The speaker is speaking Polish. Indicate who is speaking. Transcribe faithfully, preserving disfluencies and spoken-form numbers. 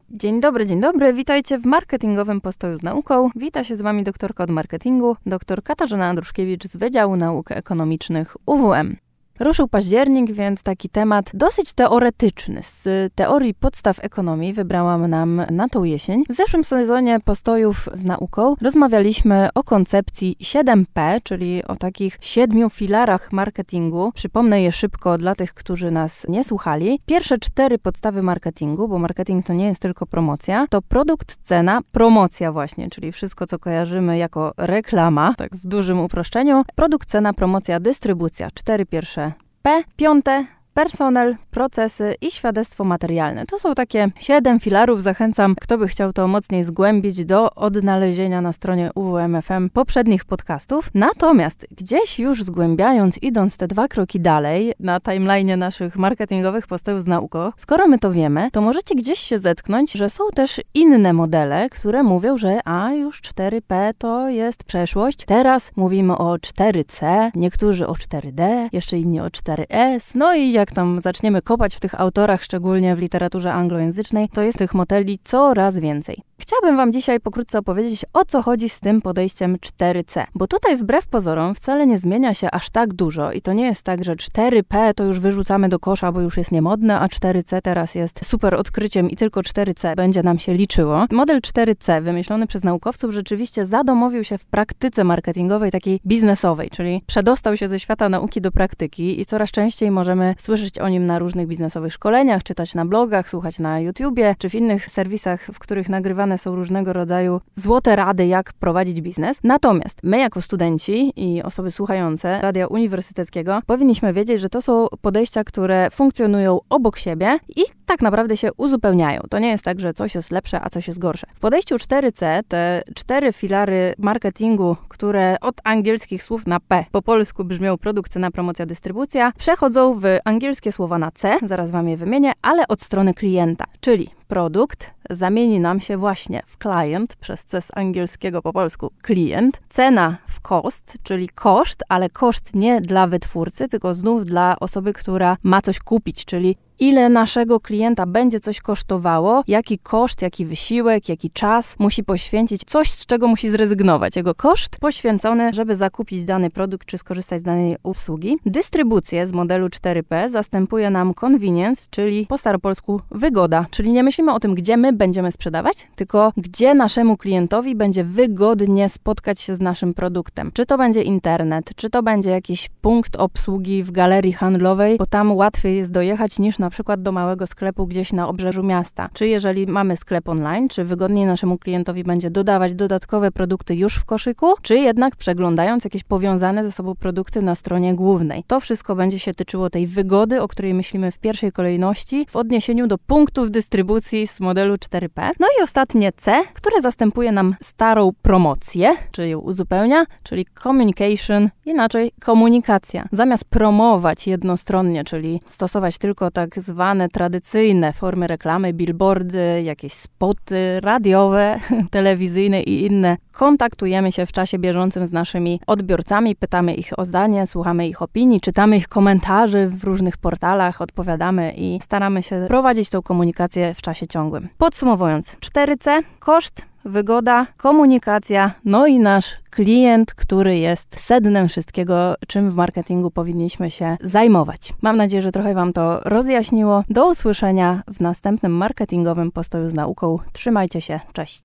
Speaker 1: Dzień dobry, dzień dobry. Witajcie w marketingowym postoju z nauką. Wita się z Wami doktorka od marketingu, dr Katarzyna Andruszkiewicz z Wydziału Nauk Ekonomicznych U W M. Ruszył październik, więc taki temat dosyć teoretyczny. Z teorii podstaw ekonomii wybrałam nam na tą jesień. W zeszłym sezonie postojów z nauką rozmawialiśmy o koncepcji siedem P, czyli o takich siedmiu filarach marketingu. Przypomnę je szybko dla tych, którzy nas nie słuchali. Pierwsze cztery podstawy marketingu, bo marketing to nie jest tylko promocja, to produkt, cena, promocja właśnie, czyli wszystko, co kojarzymy jako reklama, tak w dużym uproszczeniu. Produkt, cena, promocja, dystrybucja. Cztery pierwsze P. Piąte, personel, procesy i świadectwo materialne. To są takie siedem filarów. Zachęcam, kto by chciał to mocniej zgłębić, do odnalezienia na stronie U W M F M poprzednich podcastów. Natomiast gdzieś już zgłębiając, idąc te dwa kroki dalej na timeline'ie naszych marketingowych postojów z nauką, skoro my to wiemy, to możecie gdzieś się zetknąć, że są też inne modele, które mówią, że a już cztery P to jest przeszłość. Teraz mówimy o cztery C, niektórzy o cztery D, jeszcze inni o cztery S. No i jak tam zaczniemy kopać w tych autorach, szczególnie w literaturze anglojęzycznej, to jest tych modeli coraz więcej. Chciałabym Wam dzisiaj pokrótce opowiedzieć, o co chodzi z tym podejściem cztery C, bo tutaj wbrew pozorom wcale nie zmienia się aż tak dużo i to nie jest tak, że cztery P to już wyrzucamy do kosza, bo już jest niemodne, a cztery C teraz jest super odkryciem i tylko cztery C będzie nam się liczyło. Model cztery C wymyślony przez naukowców rzeczywiście zadomowił się w praktyce marketingowej, takiej biznesowej, czyli przedostał się ze świata nauki do praktyki i coraz częściej możemy słyszeć o nim na różnych biznesowych szkoleniach, czytać na blogach, słuchać na YouTubie, czy w innych serwisach, w których nagrywane są różnego rodzaju złote rady, jak prowadzić biznes. Natomiast my jako studenci i osoby słuchające Radia Uniwersyteckiego powinniśmy wiedzieć, że to są podejścia, które funkcjonują obok siebie i tak naprawdę się uzupełniają. To nie jest tak, że coś jest lepsze, a coś jest gorsze. W podejściu cztery C te cztery filary marketingu, które od angielskich słów na P po polsku brzmią produkt, cena, promocja, dystrybucja, przechodzą w angielskie słowa na C, zaraz Wam je wymienię, ale od strony klienta, czyli produkt zamieni nam się właśnie w client, przez C z angielskiego po polsku klient. Cena w cost, czyli koszt, ale koszt nie dla wytwórcy, tylko znów dla osoby, która ma coś kupić, czyli ile naszego klienta będzie coś kosztowało, jaki koszt, jaki wysiłek, jaki czas musi poświęcić, coś, z czego musi zrezygnować. Jego koszt poświęcony, żeby zakupić dany produkt, czy skorzystać z danej usługi. Dystrybucję z modelu cztery P zastępuje nam convenience, czyli po staropolsku wygoda, czyli nie myślimy o tym, gdzie my będziemy sprzedawać, tylko gdzie naszemu klientowi będzie wygodnie spotkać się z naszym produktem. Czy to będzie internet, czy to będzie jakiś punkt obsługi w galerii handlowej, bo tam łatwiej jest dojechać niż na przykład do małego sklepu gdzieś na obrzeżu miasta. Czy jeżeli mamy sklep online, czy wygodniej naszemu klientowi będzie dodawać dodatkowe produkty już w koszyku, czy jednak przeglądając jakieś powiązane ze sobą produkty na stronie głównej. To wszystko będzie się tyczyło tej wygody, o której myślimy w pierwszej kolejności w odniesieniu do punktów dystrybucji z modelu cztery P. No i ostatnie C, które zastępuje nam starą promocję, czy ją uzupełnia, czyli communication, inaczej komunikacja. Zamiast promować jednostronnie, czyli stosować tylko tak zwane tradycyjne formy reklamy, billboardy, jakieś spoty radiowe, telewizyjne i inne, kontaktujemy się w czasie bieżącym z naszymi odbiorcami, pytamy ich o zdanie, słuchamy ich opinii, czytamy ich komentarzy w różnych portalach, odpowiadamy i staramy się prowadzić tą komunikację w czasie ciągłym. Podsumowując, cztery C, koszt, wygoda, komunikacja, no i nasz klient, który jest sednem wszystkiego, czym w marketingu powinniśmy się zajmować. Mam nadzieję, że trochę Wam to rozjaśniło. Do usłyszenia w następnym marketingowym postoju z nauką. Trzymajcie się, cześć!